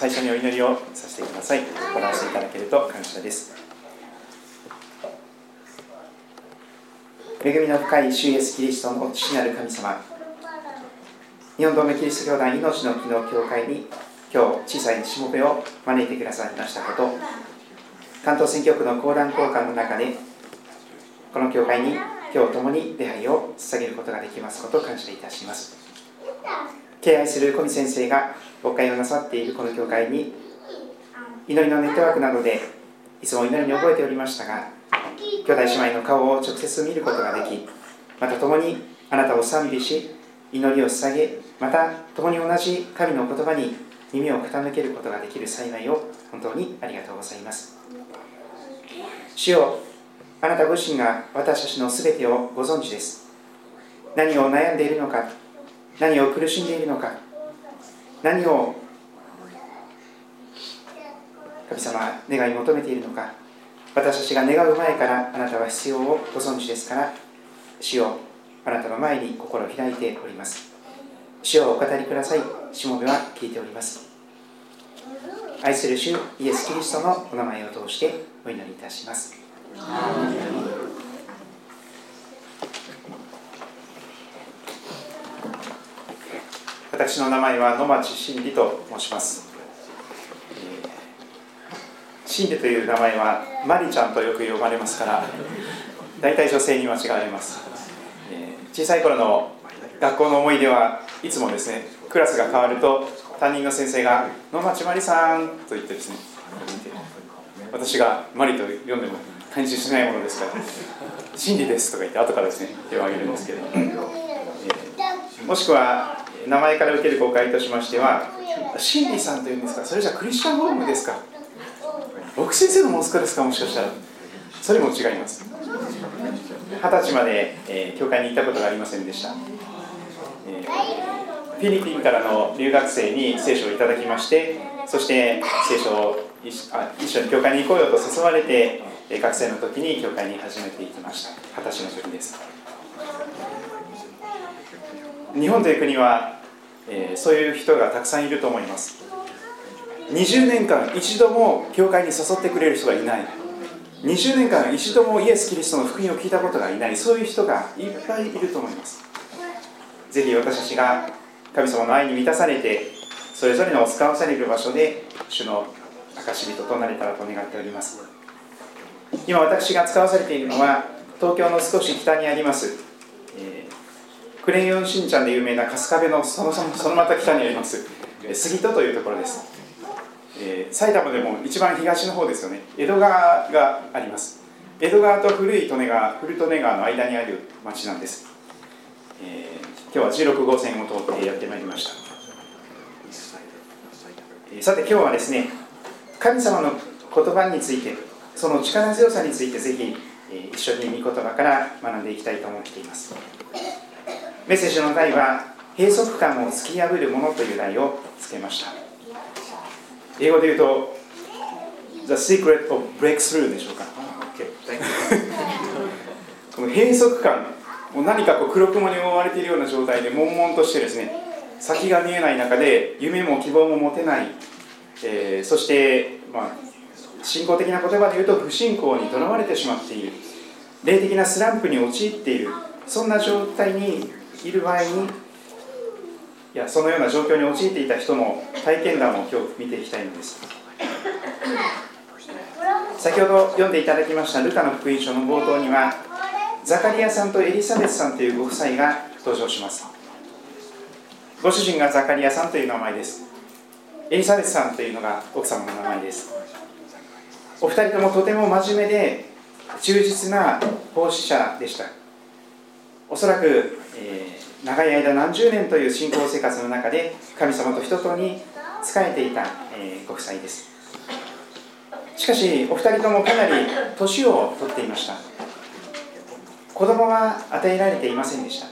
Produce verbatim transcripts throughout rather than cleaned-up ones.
最初にお祈りをさせてください。行わせていただけると感謝です。恵みの深い主イエスキリストの父なる神様、日本同盟キリスト教団命の木の教会に今日小さいしもべを招いてくださいましたこと、関東選挙区の講談交換の中でこの教会に今日共に礼拝を捧げることができますことを感謝いたします。敬愛する小見先生が牧会をなさっているこの教会に祈りのネットワークなどでいつも祈りに覚えておりましたが、兄弟姉妹の顔を直接見ることができ、また共にあなたを賛美し祈りを捧げ、また共に同じ神の言葉に耳を傾けることができる幸いを本当にありがとうございます。主よ、あなたご自身が私たちのすべてをご存知です。何を悩んでいるのか、何を苦しんでいるのか、何を神様願い求めているのか、私たちが願う前からあなたは必要をご存知ですから、主よ、あなたの前に心を開いております。主よ、お語りください。しもべは聞いております。愛する主イエス・キリストのお名前を通してお祈りいたします。私の名前は野町真理と申します。真理という名前はマリちゃんとよく呼ばれますから大体女性に間違われます。小さい頃の学校の思い出はいつもですね、クラスが変わると担任の先生が野町まりさんと言ってですね、私がマリと読んでも感じしないものですから真理ですとか言って後からですね手を挙げるんですけれども、もしくは名前から受ける誤解としましては、真理さんというんですか、それじゃクリスチャンホームですか、僕先生の息子ですか、もしかしたらそれも違います。二十歳まで、えー、教会に行ったことがありませんでした。えー、フィリピンからの留学生に聖書をいただきまして、そして聖書を一あ一緒に教会に行こうよと誘われて、えー、学生の時に教会に始めていきました。二十歳の時です。日本という国は、えー、そういう人がたくさんいると思います。にじゅうねんかん一度も教会に誘ってくれる人がいない、にじゅうねんかん一度もイエス・キリストの福音を聞いたことがいない、そういう人がいっぱいいると思います。ぜひ私たちが神様の愛に満たされて、それぞれの使わされる場所で主の証人となれたらと願っております。今私が使わされているのは東京の少し北にあります、えー、クレヨンしんちゃんで有名な春日部のその、そのまた北にあります杉戸というところです。えー、埼玉でも一番東の方ですよね。江戸川があります。江戸川と古い利根川、古利根川の間にある町なんです。えー、今日はじゅうろく号線を通ってやってまいりました。えー、さて今日はですね、神様の言葉について、その力強さについてぜひ、えー、一緒に御言葉から学んでいきたいと思っています。メッセージの題は閉塞感を突き破るものという題をつけました。英語で言うと The Secret of Breakthrough でしょうか。この閉塞感、もう何かこう黒雲に覆われているような状態で悶々としてですね、先が見えない中で夢も希望も持てない、えー、そして、まあ、信仰的な言葉で言うと不信仰にとらわれてしまっている、霊的なスランプに陥っている、そんな状態にいる場合に、いやそのような状況に陥っていた人の体験談を今日見ていきたいのです。先ほど読んでいただきましたルカの福音書の冒頭には、ザカリアさんとエリザベスさんというご夫妻が登場します。ご主人がザカリアさんという名前です。エリザベスさんというのが奥様の名前です。お二人ともとても真面目で忠実な奉仕者でした。おそらく、えー長い間何十年という信仰生活の中で神様と人とに仕えていた、えー、ご夫妻です。しかしお二人ともかなり年を取っていました。子供は与えられていませんでした。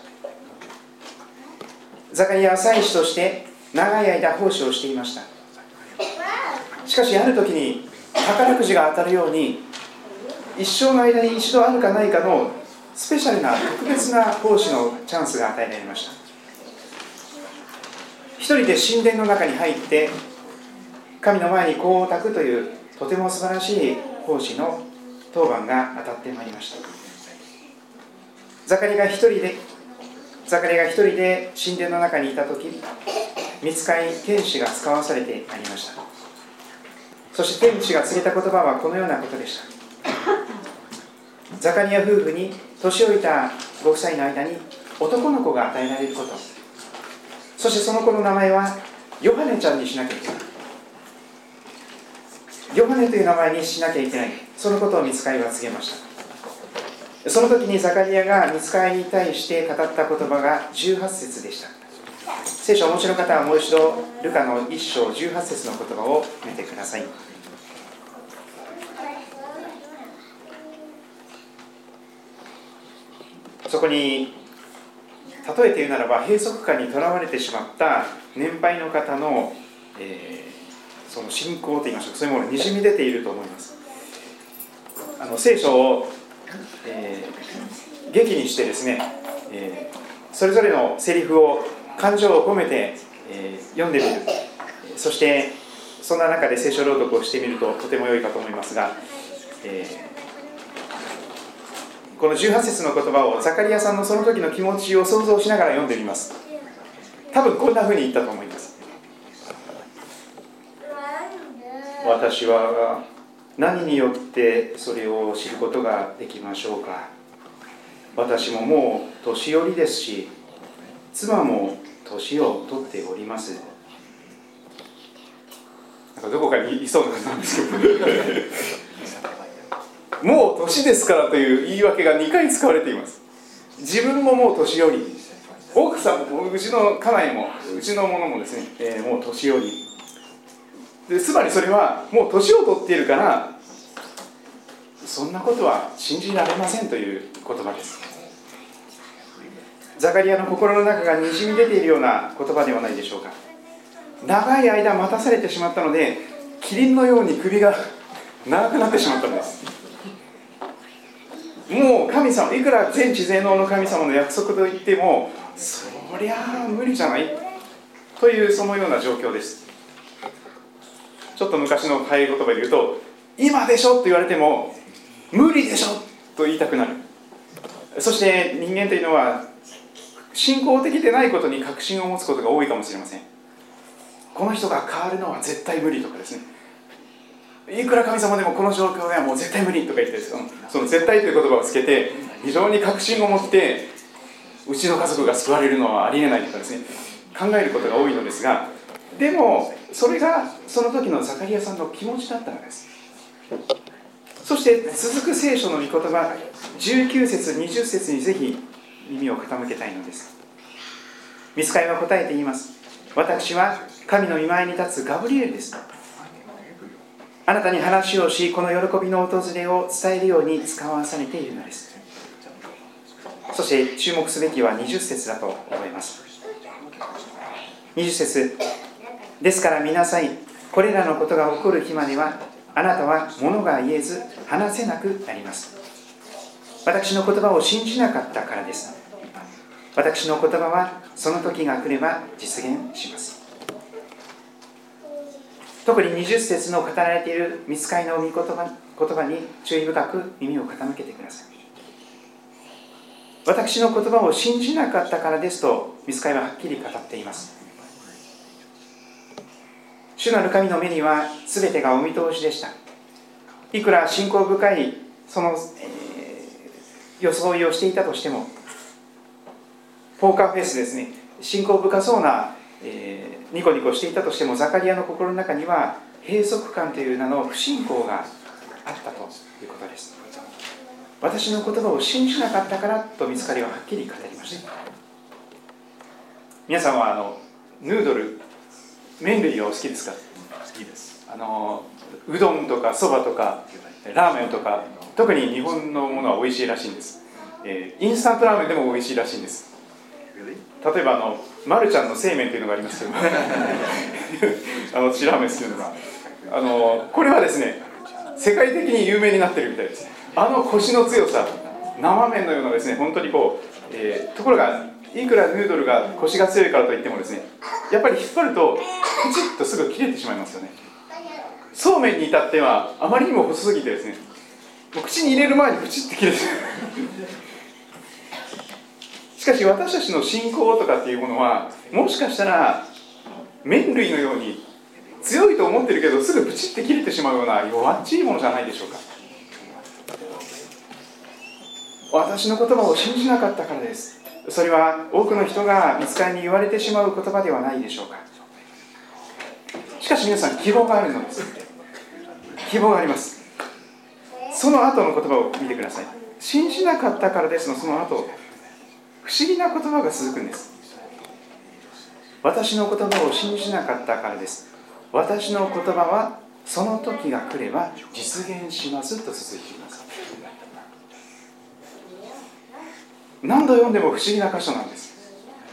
ザカリアは祭司として長い間奉仕をしていました。しかしある時に宝くじが当たるように一生の間に一度あるかないかのスペシャルな特別な奉仕のチャンスが与えられました。一人で神殿の中に入って神の前にこう託というとても素晴らしい奉仕の当番が当たってまいりました。ザカリが一人でザカリが一人で神殿の中にいたとき、御使い天使が使わされてありました。そして天使が告げた言葉はこのようなことでした。ザカリア夫婦に年老いたご夫妻の間に男の子が与えられること、そしてその子の名前はヨハネちゃんにしなきゃいけない。ヨハネという名前にしなきゃいけない、そのことを御使いは告げました。その時にザカリアが御使いに対して語った言葉がじゅうはち節でした。聖書をお持ちの方はもう一度ルカのいっ章じゅうはち節の言葉を見てください。そこに例えて言うならば、閉塞感にとらわれてしまった年配の方の、えー、その信仰といいましょうか、そういうものがにじみ出ていると思います。あの聖書を、えー、劇にしてですね、えー、それぞれのセリフを感情を込めて、えー、読んでみる、そしてそんな中で聖書朗読をしてみるととても良いかと思いますが、えーこのじゅうはち節の言葉をザカリアさんのその時の気持ちを想像しながら読んでみます。多分こんな風に言ったと思います。私は何によってそれを知ることができましょうか。私ももう年寄りですし、妻も年を取っております。なんかどこかにいそうな感じなんですけどもう年ですからという言い訳がにかい使われています。自分ももう年寄り、奥さんも、うちの家内も、うちの者もですね、えー、もう年寄りで、つまりそれはもう年を取っているから、そんなことは信じられませんという言葉です。ザカリアの心の中がにじみ出ているような言葉ではないでしょうか。長い間待たされてしまったので、キリンのように首が長くなってしまったのです。もう神様、いくら全知全能の神様の約束といっても、そりゃあ無理じゃないという、そのような状況です。ちょっと昔の早い言葉で言うと、今でしょと言われても無理でしょと言いたくなる。そして人間というのは信仰的でないことに確信を持つことが多いかもしれません。この人が変わるのは絶対無理とかですね、いくら神様でもこの状況ではもう絶対無理とか言ってですね、その絶対という言葉をつけて非常に確信を持って、うちの家族が救われるのはありえないとかですね、考えることが多いのですが、でもそれがその時のザカリアさんの気持ちだったのです。そして続く聖書の御言葉じゅうきゅう節にじゅう節にぜひ耳を傾けたいのです。御使いは答えて言います。私は神の御前に立つガブリエルです。あなたに話をし、この喜びの訪れを伝えるように使わされているのです。そして注目すべきはにじゅう節だと思います。にじゅう節、ですから見なさい、これらのことが起こる日まではあなたは物が言えず話せなくなります。私の言葉を信じなかったからです。私の言葉はその時が来れば実現します。特ににじゅう節の語られている御使いの御言葉、言葉に注意深く耳を傾けてください。私の言葉を信じなかったからですと御使いははっきり語っています。主なる神の目には全てがお見通しでした。いくら信仰深いその、えー、装いをしていたとしても、ポーカーフェイスですね、信仰深そうな、えーニコニコしていたとしても、ザカリアの心の中には閉塞感という名の不信仰があったということです。私の言葉を信じなかったからと御使いははっきり語りました。皆さんはあのヌードル、麺類がお好きですか？好きです。あのうどんとかそばとかラーメンとか、特に日本のものは美味しいらしいんです。えー、インスタントラーメンでも美味しいらしいんです。例えばあのマルちゃんの製麺というのがありますけどあの私ラーメン好きなのが、あのこれはですね、世界的に有名になってるみたいです。あのコシの強さ、生麺のようなですね、本当にこう、えー、ところがいくらヌードルがコシが強いからといってもですね、やっぱり引っ張るとプチッとすぐ切れてしまいますよね。 そうめんに至ってはあまりにも細すぎてですね、もう口に入れる前にプチッて切れてしかし私たちの信仰とかっていうものは、もしかしたら麺類のように強いと思ってるけどすぐプチッて切れてしまうような弱っちいものじゃないでしょうか。私の言葉を信じなかったからです。それは多くの人が御使いに言われてしまう言葉ではないでしょうか。しかし皆さん、希望があるのです。希望があります。その後の言葉を見てください。信じなかったからですのその後、不思議な言葉が続くんです。私の言葉を信じなかったからです。私の言葉はその時が来れば実現しますと続いています。何度読んでも不思議な箇所なんです。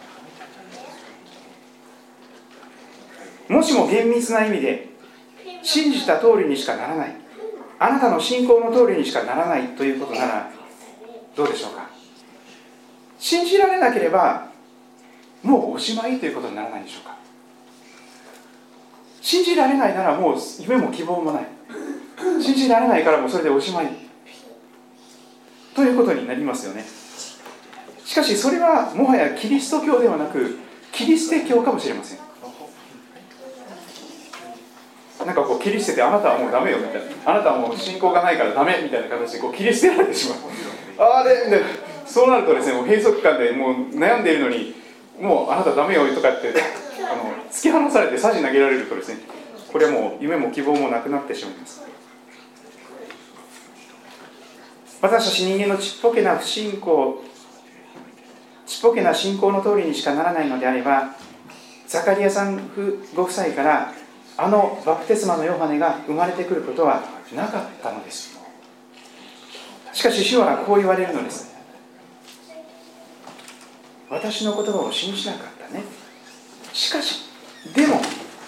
もしも厳密な意味で信じた通りにしかならない、あなたの信仰の通りにしかならないということならどうでしょうか。信じられなければもうおしまいということにならないでしょうか。信じられないならもう夢も希望もない、信じられないからもうそれでおしまいということになりますよね。しかしそれはもはやキリスト教ではなくキリステ教かもしれません。なんかこう切り捨てて、あなたはもうダメよみたいな、あなたはもう信仰がないからダメみたいな形でこう切り捨てられてしまう。あれでそうなるとですね、もう閉塞感でもう悩んでいるのに、もうあなたダメよとかってあの突き放されてさじ投げられるとですね、これはもう夢も希望もなくなってしまいます。私たち人間のちっぽけな不信仰、ちっぽけな信仰の通りにしかならないのであれば、ザカリアさんご夫妻からあのバプテスマのヨハネが生まれてくることはなかったのです。しかし主はこう言われるのです。私の言葉を信じなかったね。しかしでも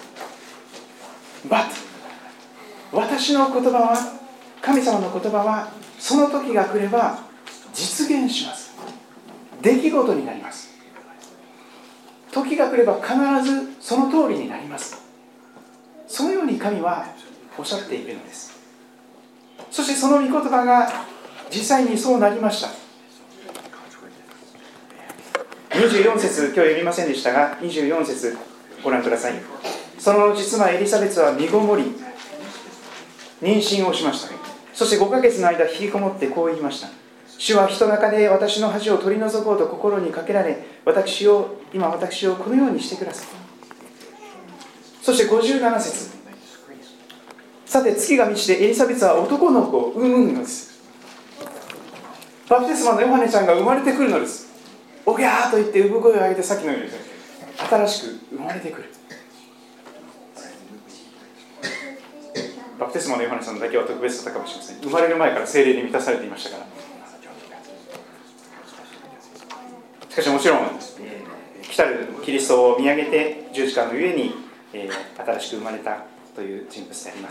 But 私の言葉は、神様の言葉はその時が来れば実現します。出来事になります。時が来れば必ずその通りになります。そのように神はおっしゃっているのです。そしてその御言葉が実際にそうなりました。にじゅうよん節、今日読みませんでしたが、にじゅうよん節ご覧ください。その後妻エリザベスは身ごもり妊娠をしました。そしてごかげつの間引きこもってこう言いました。主は人中で私の恥を取り除こうと心にかけられ、私を今私をこのようにしてください。そしてごじゅうなな節、さて月が満ちてエリザベスは男の子を産むのです。バプテスマのヨハネちゃんが生まれてくるのです。おぎゃーと言って産声を上げて、さっきのようにですね、新しく生まれてくる。バプテスマのヨハネさんだけは特別だったかもしれません。生まれる前から聖霊に満たされていましたから。しかしもちろん来たるキリストを見上げて十字架の上に、えー、新しく生まれたという人物であります。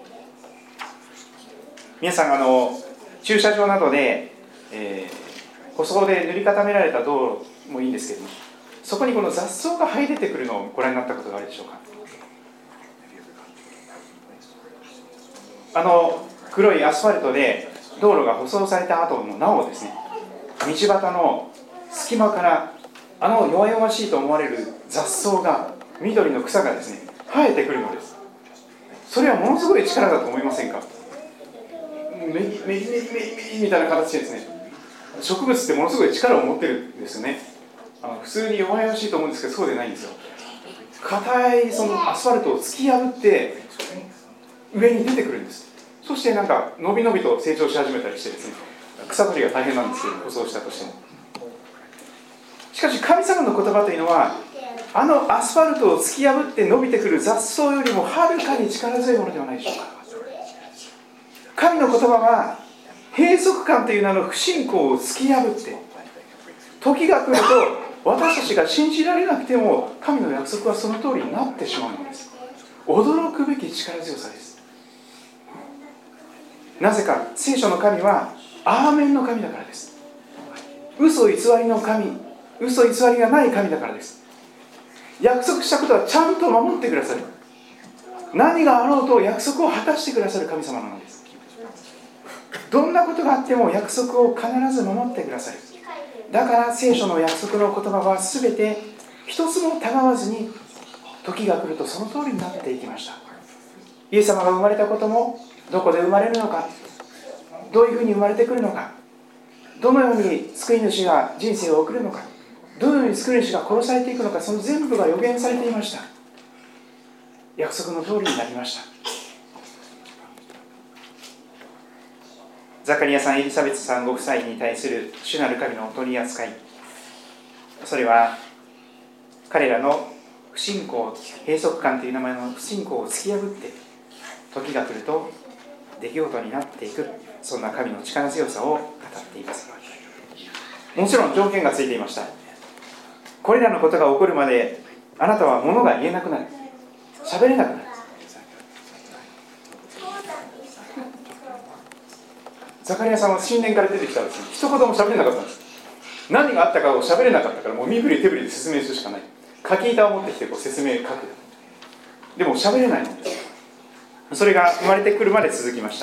皆さん、あの駐車場などで、えー、舗装で塗り固められた道路もいいんですけども、そこにこの雑草が生え出てくるのをご覧になったことがあるでしょうか。あの黒いアスファルトで道路が舗装された後もなおですね、道端の隙間からあの弱々しいと思われる雑草が、緑の草がですね生えてくるのです。それはものすごい力だと思いませんか。メリメリメリメリメリみたいな形でですね、植物ってものすごい力を持ってるんですよね。あの普通に弱々しいと思うんですけど、そうでないんですよ。硬いそのアスファルトを突き破って上に出てくるんです。そしてなんかのびのびと成長し始めたりしてですね、草取りが大変なんですけど、舗装したとしても。しかし神様の言葉というのは、あのアスファルトを突き破って伸びてくる雑草よりもはるかに力強いものではないでしょうか。神の言葉は閉塞感という名の不信仰を突き破って、時が来ると私たちが信じられなくても神の約束はその通りになってしまうのです。驚くべき力強さです。なぜか、聖書の神はアーメンの神だからです。嘘偽りの神、嘘偽りがない神だからです。約束したことはちゃんと守ってくださる。 何があろうと約束を果たしてくださる神様なのです。どんなことがあっても約束を必ず守ってくださる。だから聖書の約束の言葉は全て一つもたがわずに、時が来るとその通りになっていきました。イエス様が生まれたことも、どこで生まれるのか、どういうふうに生まれてくるのか、どのように救い主が人生を送るのか、どのように救い主が殺されていくのか、その全部が予言されていました。約束の通りになりました。ザカリアさん、エリザベスさんご夫妻に対する主なる神のお取り扱い、それは彼らの不信仰、閉塞感という名前の不信仰を突き破って、時が来ると出来事になっていく、そんな神の力強さを語っています。もちろん条件がついていました。これらのことが起こるまであなたは物が言えなくなる、喋れなくなる。ザカリアさんは神殿から出てきたんです。一言も喋れなかったんです。何があったかを喋れなかったから、もう身振り手振りで説明するしかない。書き板を持ってきてこう説明書く。でも喋れないのです。それが生まれてくるまで続きました。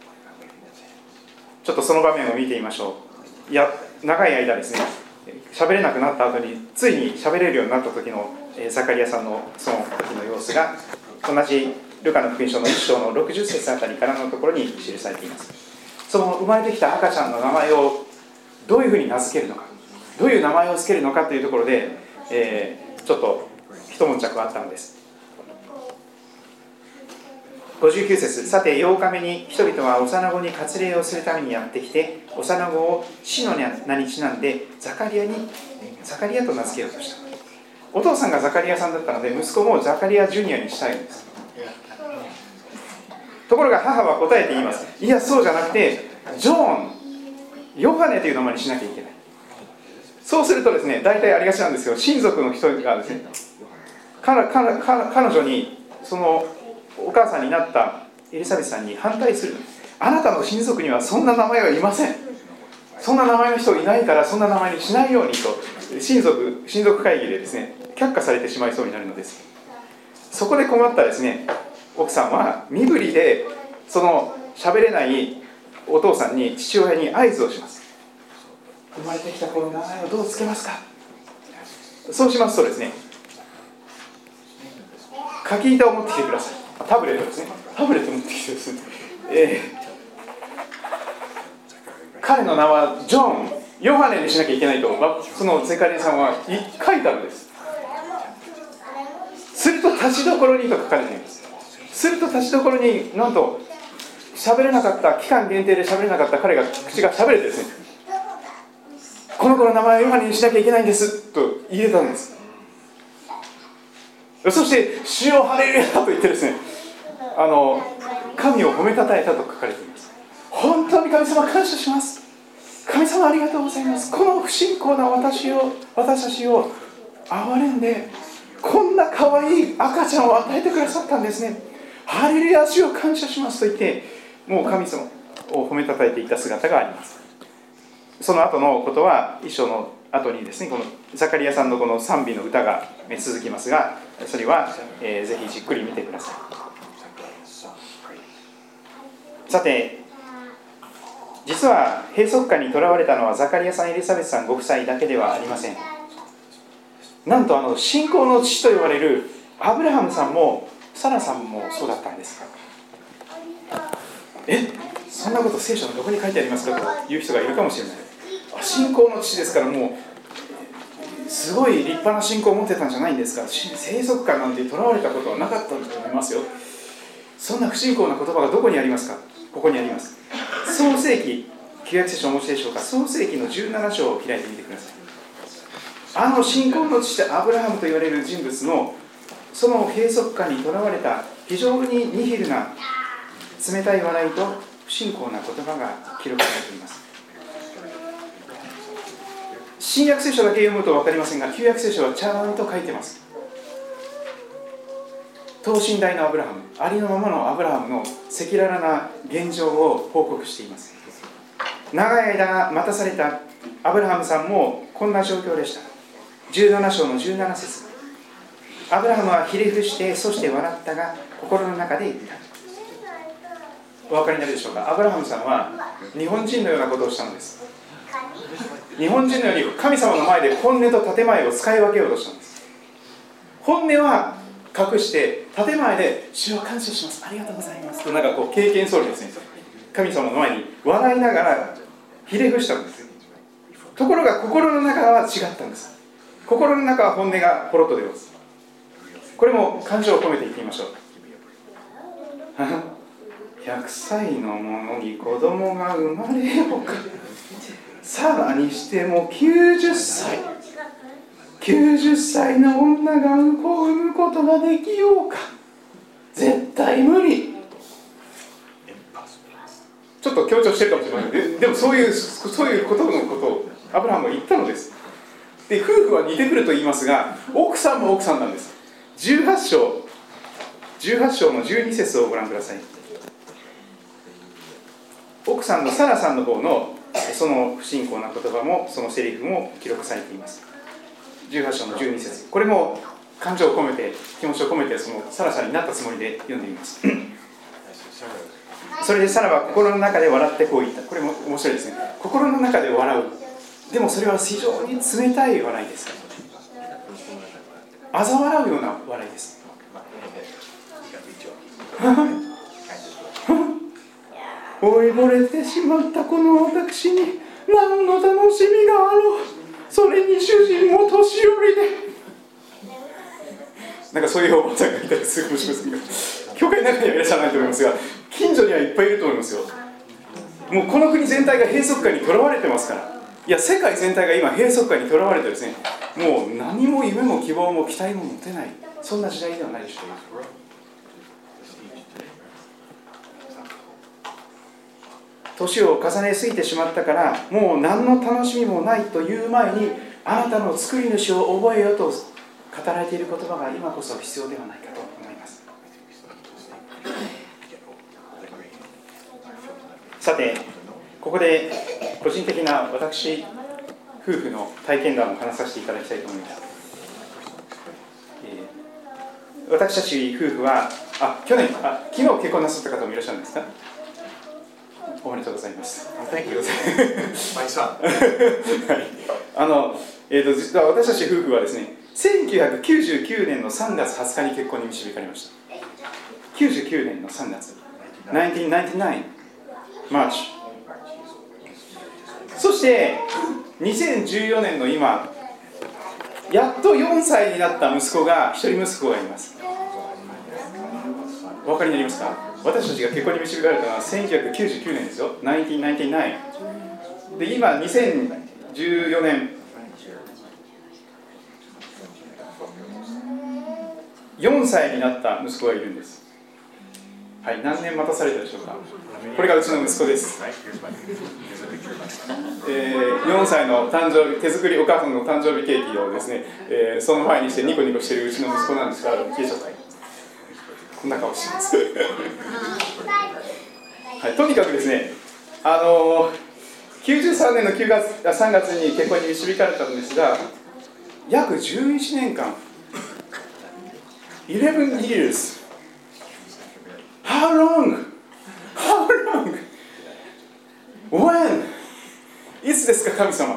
ちょっとその場面を見てみましょう。いや、長い間ですね、喋れなくなった後についに喋れるようになった時のザカリアさんのその時の様子が、同じルカの福音書のいっ章のろくじゅっ節あたりからのところに記されています。その生まれてきた赤ちゃんの名前をどういうふうに名付けるのか、どういう名前を付けるのかというところで、えー、ちょっと一悶着あったのです。ごじゅうきゅう節、さてようかめに人々は幼子に割礼をするためにやってきて、幼子を死の名にちなんでザカリアにザカリアと名付けようとした。お父さんがザカリアさんだったので、息子もザカリアジュニアにしたいんです。ところが母は答えて言います。いや、そうじゃなくてジョーン、ヨハネという名前にしなきゃいけない。そうするとですね、大体ありがちなんですけど、親族の人がですね、彼, 彼, 彼女にそのお母さんになったエリザベスさんに反対する。あなたの親族にはそんな名前はいません。そんな名前の人いないから、そんな名前にしないようにと親族親族会議でですね、却下されてしまいそうになるのです。そこで困ったですね、奥さんは身振りでその喋れないお父さんに、父親に合図をします。生まれてきた子の名前をどうつけますか。そうしますとですね、書き板を持ってきてください。タブレットですね。タブレット持ってきてですね、えー、彼の名はジョン、ヨハネにしなきゃいけないと、そのゼカリアさんは書いたのです。すると立ちどころにと書かれています。すると立ちどころに、なんと喋れなかった、期間限定で喋れなかった彼が口が喋れてですね、この子の名前をヨハネにしなきゃいけないんですと言えたんです。そして主よハレルヤと言ってですね、あの神を褒めたたえたと書かれています。本当に神様感謝します。神様ありがとうございます。この不信仰な私を私たちを憐れんで、こんな可愛い赤ちゃんを与えてくださったんですね。ハレルヤ、主を感謝しますと言って、もう神様を褒めたたえていった姿があります。その後のことは一章の後にですね、このザカリアさんのこの賛美の歌が続きますが、それは、えー、ぜひじっくり見てください。さて、実は閉塞感にとらわれたのはザカリアさん、エリザベスさんご夫妻だけではありません。なんとあの信仰の父と言われるアブラハムさんもサラさんもそうだったんです。え、そんなこと聖書のどこに書いてありますかという人がいるかもしれない。信仰の父ですから、もうすごい立派な信仰を持ってたんじゃないんですか。閉塞感なんてとらわれたことはなかったんだと思いますよ。そんな不信仰な言葉がどこにありますか。ここにあります。創世記、旧約聖書をお持ちでしょうか。創世記のじゅうなな章を開いてみてください。あの信仰の父アブラハムと言われる人物のその閉塞感にとらわれた非常にニヒルな冷たい笑いと不信仰な言葉が記録されています。新約聖書だけ読むと分かりませんが、旧約聖書はちゃんと書いてます。等身大のアブラハム、ありのままのアブラハムの赤裸々な現状を報告しています。長い間待たされたアブラハムさんもこんな状況でした。じゅうなな章のじゅうなな節、 アブラハムはひれ伏して、そして笑ったが、心の中で言った。お分かりになるでしょうか。アブラハムさんは日本人のようなことをしたのです。日本人のように神様の前で本音と建前を使い分けようとしたんです。本音は隠して、建前で主を感謝します、ありがとうございますと、なんかこう経験そうですね、神様の前に笑いながらひれ伏したんです。ところが心の中は違ったんです。心の中は本音がポロッと出ます。これも感情を込めて言ってみましょう。ひゃくさいの者に子供が生まれようか。さらにしてもきゅうじゅっさい。きゅうじゅっさいの女が子を産むことができようか。絶対無理。ちょっと強調してるかもしれません。で, でもそういうそういうことのことをアブラハムは言ったのです。で、夫婦は似てくると言いますが、奥さんも奥さんなんです。じゅうはち章じゅうはち章のじゅうに節をご覧ください。奥さんのサラさんの方のその不信仰な言葉もそのセリフも記録されています。じゅうはち章のじゅうに節、これも感情を込めて、気持ちを込めて、そのサラさんになったつもりで読んでみます。それでサラは心の中で笑ってこう言った。これも面白いですね。心の中で笑う。でもそれは非常に冷たい笑いです。嘲笑うような笑いです。老いぼれてしまったこの私に何の楽しみがあろう。それに主人も年寄りで、なんかそういうおばあちゃんがいたりするかもしれませんが、教会の中にはいらっしゃらないと思いますが、近所にはいっぱいいると思いますよ。もうこの国全体が閉塞感にとらわれてますから。いや、世界全体が今閉塞感にとらわれてですね、もう何も夢も希望も期待も持てない、そんな時代ではないでしょうか。年を重ねすぎてしまったから、もう何の楽しみもないという前に、あなたの作り主を覚えよと語られている言葉が今こそ必要ではないかと思います。さて、ここで個人的な私夫婦の体験談を話させていただきたいと思います。えー、私たち夫婦はあ去年あ昨日結婚なさった方もいらっしゃるんですか？おめでとうございます。 Thank you. My son. はい、あの、えーと、実は私たち夫婦はですね、せんきゅうひゃくきゅうじゅうきゅうねんのさんがつはつかに結婚に導かれました。きゅうじゅうきゅうねんのさんがつ、せんきゅうひゃくきゅうじゅうきゅうマーチ。そしてにせんじゅうよねんの今、やっとよんさいになった息子が、一人息子がいます。お分かりになりますか？私たちが結婚に導かれたのはせんきゅうひゃくきゅうじゅうきゅうねんですよ。せんきゅうひゃくきゅうじゅうきゅうで、今にせんじゅうよねん、よんさいになった息子がいるんです。はい、何年待たされたでしょうか？これがうちの息子です。えー、よんさいの誕生日、手作りお母さんの誕生日ケーキをですね、えー、その前にしてニコニコしているうちの息子なんですが、消えちゃった。こんな顔してます。はい、とにかくですね、あのー、きゅうじゅうさんねんのきゅうがつさんがつに結婚に導かれたんですが、約じゅういちねんかん、じゅういち years。How long? How long? When? いつですか、神様。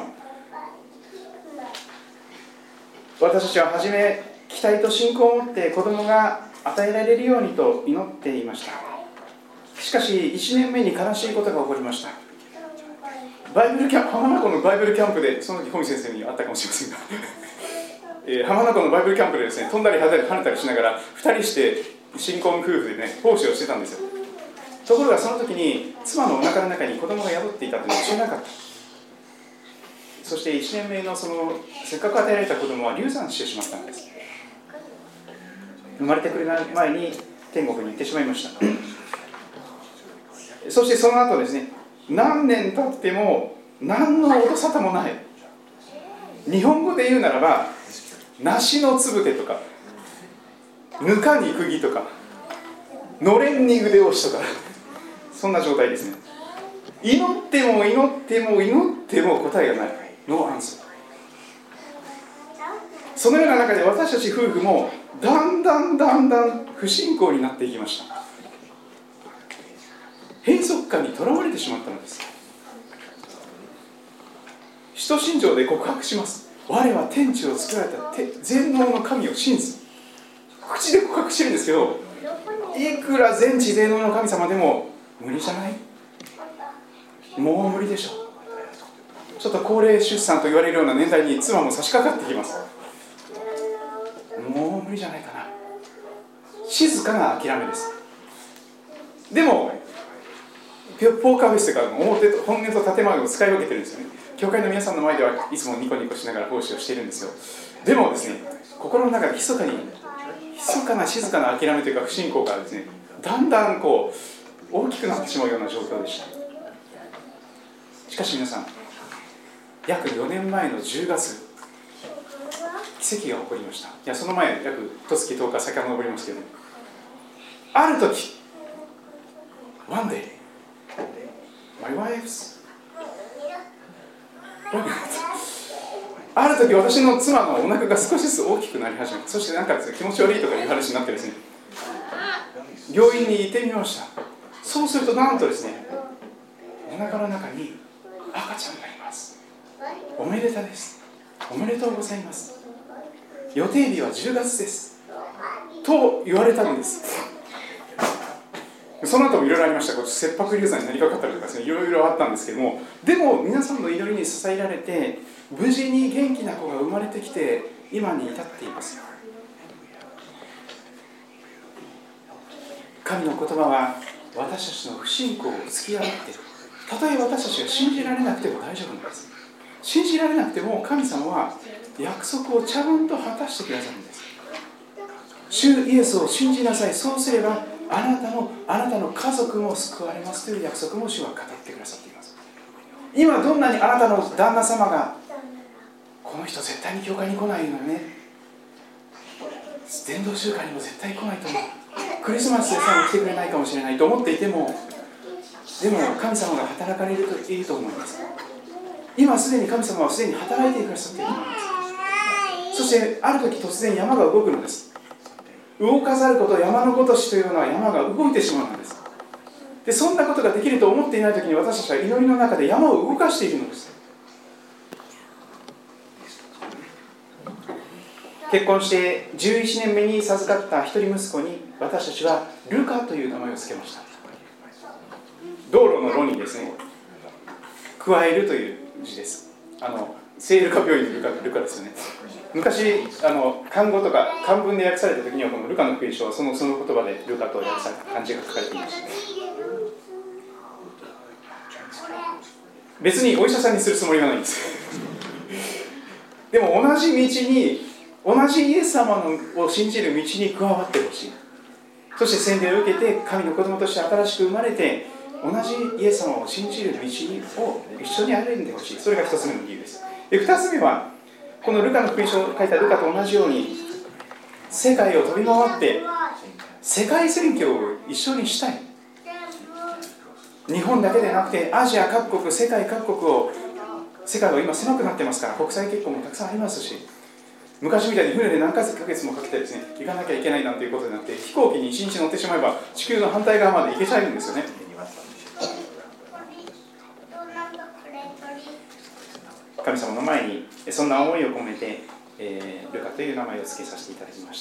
私たちは初め、期待と信仰を持って子供が与えられるようにと祈っていました。しかしいちねんめに悲しいことが起こりました。バイブルキャンプ、浜名湖のバイブルキャンプで、その時小見先生に会ったかもしれませんが、えー、浜名湖のバイブルキャンプでですね、飛んだり跳ねたりしながらふたりして新婚夫婦でね、奉仕をしてたんですよ。ところがその時に妻のお腹の中に子供が宿っていたというのを知らなかった。そしていちねんめのそのせっかく与えられた子供は流産してしまったんです。生まれてくる前に天国に行ってしまいました。そしてその後ですね、何年経っても何の音沙汰もない。日本語で言うならば、梨のつぶてとか、ぬかに釘とか、のれんに腕押しとか、そんな状態ですね。祈っても祈っても祈っても答えがない。ノーアンサー。 そのような中で私たち夫婦もだんだんだんだん不信仰になっていきました。閉塞感にとらわれてしまったのです。使徒信条で告白します。我は天地を作られた全能の神を信ず。口で告白してるんですけど、いくら全知全能の神様でも無理じゃない？もう無理でしょう。ちょっと高齢出産と言われるような年代に妻も差し掛かってきます。もう無理じゃないかな。静かな諦めです。でもポーカーフェイスからの表と本音と建前を使い分けてるんですよね。教会の皆さんの前ではいつもニコニコしながら奉仕をしているんですよ。でもですね、心の中で密かに密かな静かな諦めというか不信仰がですね、だんだんこう大きくなってしまうような状況でした。しかし皆さん、約よねんまえのじゅうがつ、奇跡が起こりました。いや、その前、約ひとつきとおか遡りますけど、ある時、one day, my wife's ある時、私の妻のお腹が少しずつ大きくなり始めて、そしてなんかですね、気持ち悪いとかいう話になってですね、病院に行ってみました。そうするとなんとですね、お腹の中に赤ちゃんがいます。おめでたです。おめでとうございます。予定日はじゅうがつですと言われたんです。その後もいろいろありました。切迫流産になりかかったりとかですね、いろいろあったんですけども、でも皆さんの祈りに支えられて、無事に元気な子が生まれてきて、今に至っています。神の言葉は私たちの不信仰を突き破っている。たとえ私たちが信じられなくても大丈夫なんです。信じられなくても神様は約束をちゃんと果たしてくださるんです。主イエスを信じなさい。そうすればあなたのあなたの家族も救われますという約束も主は語ってくださっています。今どんなにあなたの旦那様がこの人絶対に教会に来ないのよね、伝道集会にも絶対来ないと思う、クリスマスでさえも来てくれないかもしれないと思っていても、でも神様が働かれるといいと思います。今すでに神様はすでに働いてくださっていると思います。そしてある時突然山が動くのです。動かざること山のごとしというような山が動いてしまうのです。でそんなことができると思っていない時に私たちは祈りの中で山を動かしているのです。結婚してじゅういちねんめに授かった一人息子に私たちはルカという名前を付けました。道路の路にですね、加えるという字です。あの聖ルカ病院のルカ、ルカですよね。昔あの漢語とか漢文で訳された時にはこのルカの福音書はそのその言葉でルカと訳された漢字が書かれていました。別にお医者さんにするつもりはないんですでも同じ道に同じイエス様を信じる道に加わってほしい。そして洗礼を受けて神の子供として新しく生まれて同じイエス様を信じる道を一緒に歩んでほしい。それが一つ目の理由です。で二つ目はこのルカの福音書を書いたルカと同じように世界を飛び回って世界宣教を一緒にしたい。日本だけでなくてアジア各国、世界各国を、世界は今狭くなってますから国際結婚もたくさんありますし、昔みたいに船で何ヶ月もかけてですね行かなきゃいけないなんていうことになって飛行機に一日乗ってしまえば地球の反対側まで行けちゃうんですよね。神様の前にそんな思いを込めて、えー、ルカという名前を付けさせていただきました。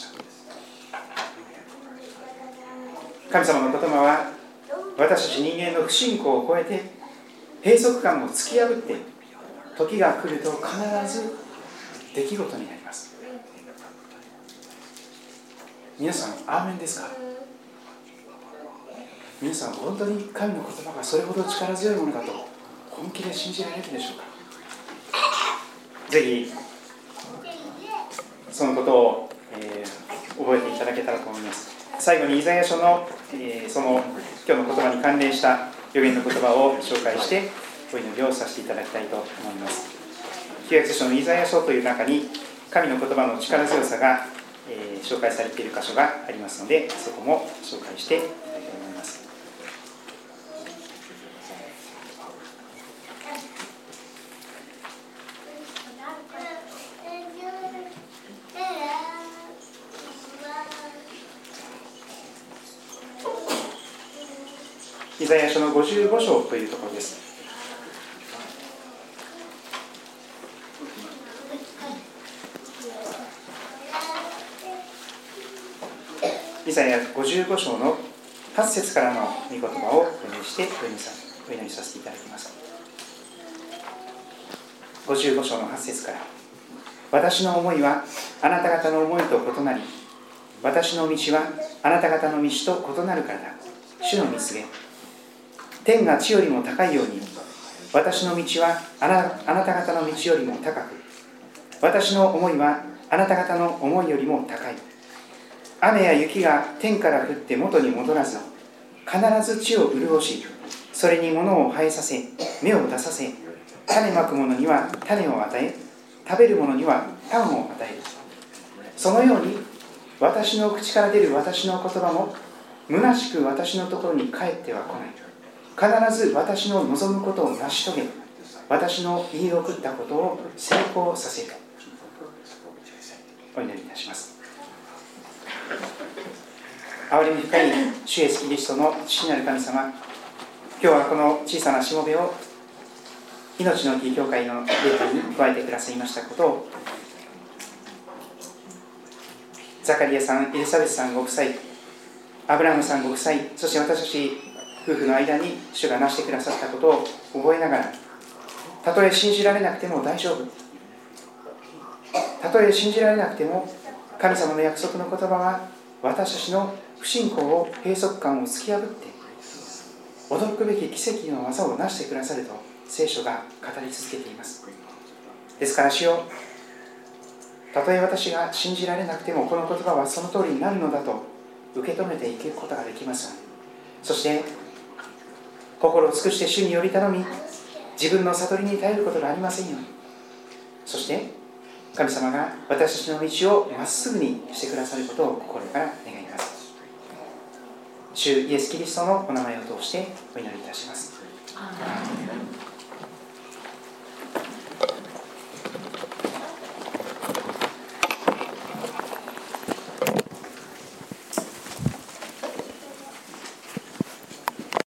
神様の言葉は私たち人間の不信仰を超えて閉塞感を突き破って時が来ると必ず出来事になります。皆さんアーメンですか？皆さん本当に神の言葉がそれほど力強いものだと本気で信じられるでしょうか？ぜひそのことを、えー、覚えていただけたらと思います。最後にイザヤ書の、えー、その今日の言葉に関連した預言の言葉を紹介してお祈りをさせていただきたいと思います。旧約聖書のイザヤ書という中に神の言葉の力強さが、えー、紹介されている箇所がありますので、そこも紹介していきたいと思います。 イザヤ書のごじゅうご章というところです。イザヤごじゅうご章のはち節からの御言葉をお読みしてお祈りさせていただきます。ごじゅうご章のはち節から、私の思いはあなた方の思いと異なり、私の道はあなた方の道と異なるからだ。主の見告げ。天が地よりも高いように、私の道はあな、あなた方の道よりも高く、私の思いはあなた方の思いよりも高い。雨や雪が天から降って元に戻らず、必ず地を潤し、それに物を生えさせ、芽を出させ、種まく者には種を与え、食べる者にはパンを与える。そのように、私の口から出る私の言葉も、虚しく私のところに帰っては来ない。必ず私の望むことを成し遂げ、私の言い送ったことを成功させる。お祈りいたします。憐れみ深い主イエスキリストの父なる神様、今日はこの小さなしもべを命の木教会の礼拝に加えてくださいましたことを、ザカリアさん、エリザベスさんご夫妻、アブラハムさんご夫妻、そして私たち夫婦の間に主がなしてくださったことを覚えながら、たとえ信じられなくても大丈夫、たとえ信じられなくても神様の約束の言葉は私たちの不信仰を、閉塞感を突き破って驚くべき奇跡の技を成してくださると聖書が語り続けています。ですから主よ、たとえ私が信じられなくてもこの言葉はその通りになるのだと受け止めていくことができます。そして心を尽くして主により頼み、自分の悟りに頼ることがありませんように、そして神様が私たちの道をまっすぐにしてくださることを心から願います。主イエスキリストのお名前を通してお祈りいたします。